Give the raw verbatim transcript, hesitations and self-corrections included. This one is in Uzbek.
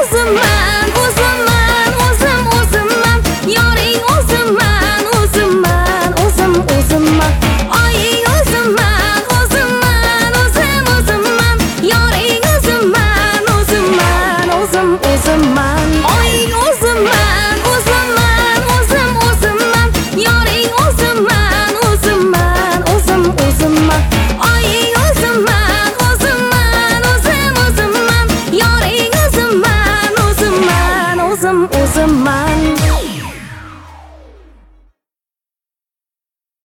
o'zimman, o'zimman, o'zim o'zimman. Yoring o'zimman, o'zimman, o'zim o'zimman. Oying o'zimman, o'zimman, o'zim o'zimman. Yoring o'zimman, o'zimman, o'zim o'zimman. Oying o'zimman, o'zimman, o'zim o'zimman. Yoring o'zimman, o'zimman, o'zim o'zimman. Oying o'zimman, o'zimman, o'zim o'zimman. Yoring o'zimman, o'zimman, o'zim o'zimman.